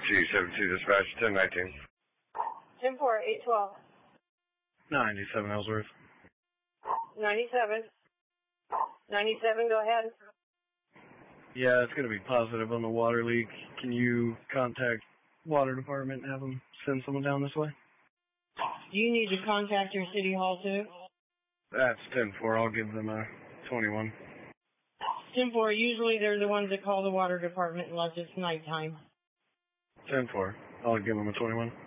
G72 dispatch, 1019. 10-4, 812. 97 Ellsworth. 97. 97, go ahead. Yeah, it's going to be positive on the water leak. Can you contact water department and have them send someone down this way? Do you need to contact your city hall too? That's 10-4. I'll give them a 21. 10-4, usually they're the ones that call the water department unless it's nighttime. 10-4. I'll give them a 21.